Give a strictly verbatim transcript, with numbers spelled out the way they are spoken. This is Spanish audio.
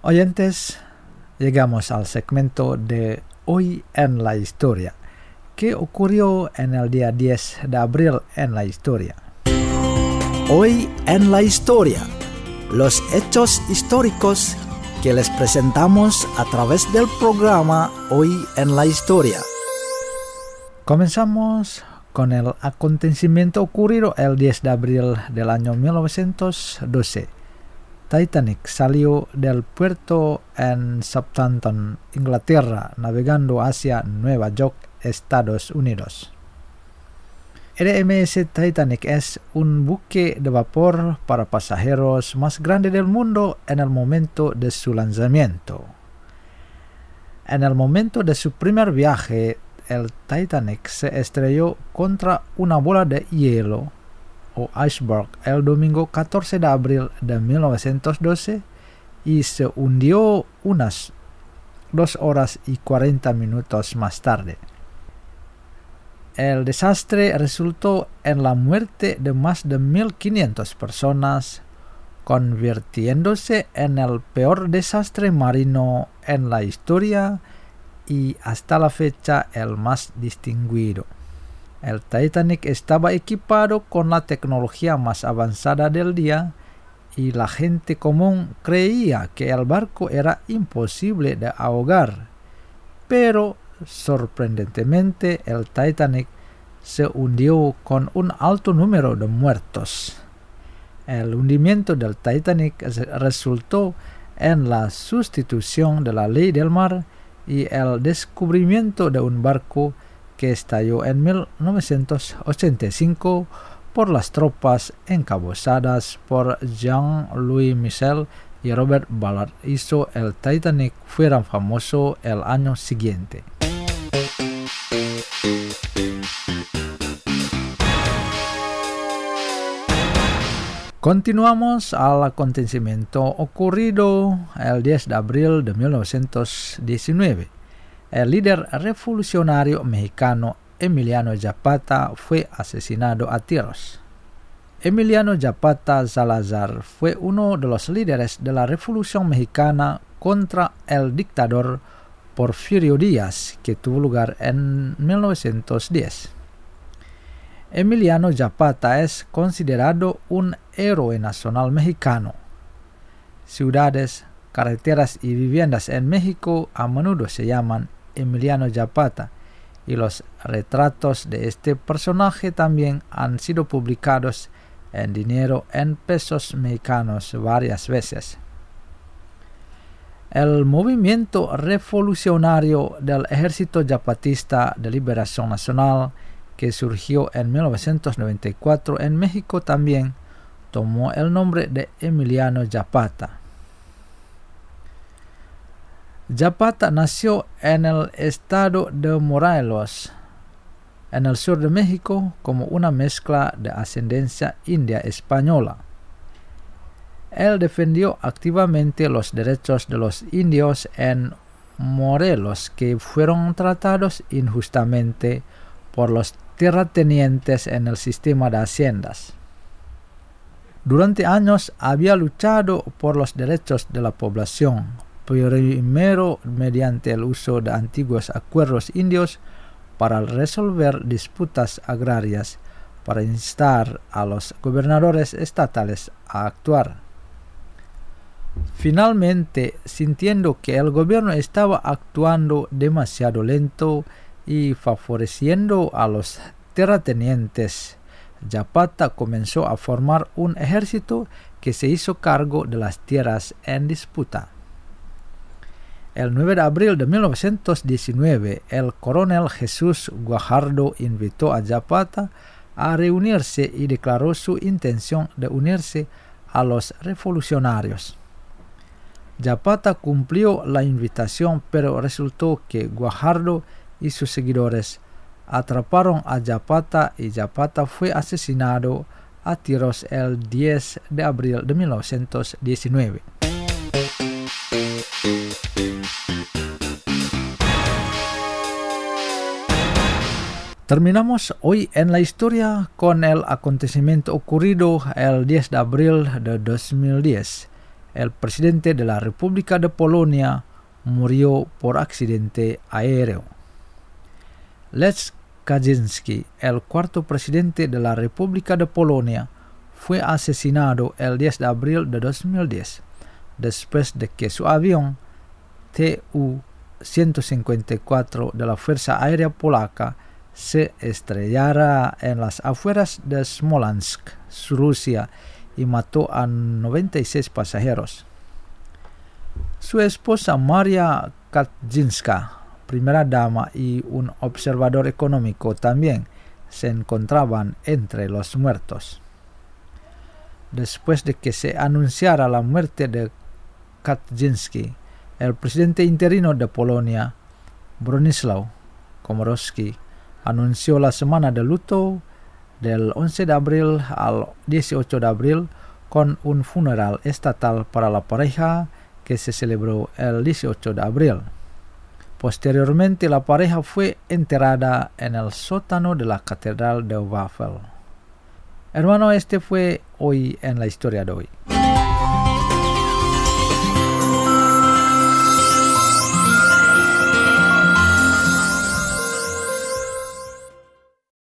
Oyentes, llegamos al segmento de Hoy en la Historia. ¿Qué ocurrió en el día diez de abril en la historia? Hoy en la Historia, los hechos históricos que les presentamos a través del programa Hoy en la Historia. Comenzamos con el acontecimiento ocurrido el diez de abril del año mil novecientos doce. Titanic salió del puerto en Southampton, Inglaterra, navegando hacia Nueva York, Estados Unidos. El M S Titanic es un buque de vapor para pasajeros más grande del mundo en el momento de su lanzamiento. En el momento de su primer viaje, el Titanic se estrelló contra una bola de hielo o iceberg el domingo catorce de abril de mil novecientos doce y se hundió unas dos horas y cuarenta minutos más tarde. El desastre resultó en la muerte de más de mil quinientas personas, convirtiéndose en el peor desastre marino en la historia y hasta la fecha el más distinguido. El Titanic estaba equipado con la tecnología más avanzada del día y la gente común creía que el barco era imposible de ahogar. Pero, sorprendentemente, el Titanic se hundió con un alto número de muertos. El hundimiento del Titanic resultó en la sustitución de la ley del mar y el descubrimiento de un barco que estalló en mil novecientos ochenta y cinco por las tropas encabezadas por Jean-Louis Michel y Robert Ballard. Hizo el Titanic fuera famoso el año siguiente. Continuamos al acontecimiento ocurrido el diez de abril de mil novecientos diecinueve. El líder revolucionario mexicano Emiliano Zapata fue asesinado a tiros. Emiliano Zapata Salazar fue uno de los líderes de la Revolución Mexicana contra el dictador Porfirio Díaz, que tuvo lugar en mil novecientos diez. Emiliano Zapata es considerado un héroe nacional mexicano. Ciudades, carreteras y viviendas en México a menudo se llaman Emiliano Zapata, y los retratos de este personaje también han sido publicados en dinero en pesos mexicanos varias veces. El movimiento revolucionario del Ejército Zapatista de Liberación Nacional, que surgió en mil novecientos noventa y cuatro en México, también tomó el nombre de Emiliano Zapata. Zapata nació en el estado de Morelos, en el sur de México, como una mezcla de ascendencia india española. Él defendió activamente los derechos de los indios en Morelos, que fueron tratados injustamente por los terratenientes en el sistema de haciendas. Durante años había luchado por los derechos de la población, primero mediante el uso de antiguos acuerdos indios para resolver disputas agrarias, para instar a los gobernadores estatales a actuar. Finalmente, sintiendo que el gobierno estaba actuando demasiado lento y favoreciendo a los terratenientes, Zapata comenzó a formar un ejército que se hizo cargo de las tierras en disputa. El nueve de abril de mil novecientos diecinueve, el coronel Jesús Guajardo invitó a Zapata a reunirse y declaró su intención de unirse a los revolucionarios. Zapata cumplió la invitación, pero resultó que Guajardo y sus seguidores atraparon a Zapata y Zapata fue asesinado a tiros el diez de abril de mil novecientos diecinueve. Terminamos hoy en la historia con el acontecimiento ocurrido el diez de abril de dos mil diez. el presidente de la República de Polonia, murió por accidente aéreo. Lech Kaczynski, el cuarto presidente de la República de Polonia, fue asesinado el diez de abril de dos mil diez, después de que su avión T U ciento cincuenta y cuatro de la Fuerza Aérea Polaca se estrellara en las afueras de Smolensk, Rusia, y mató a noventa y seis pasajeros. Su esposa Maria Kaczynska, primera dama y un observador económico, también se encontraban entre los muertos. Después de que se anunciara la muerte de Kaczynski, el presidente interino de Polonia, Bronisław Komorowski, anunció la semana de luto del once de abril al dieciocho de abril con un funeral estatal para la pareja que se celebró el dieciocho de abril. Posteriormente, la pareja fue enterrada en el sótano de la Catedral de Wawel. Hermano, este fue Hoy en la Historia de hoy.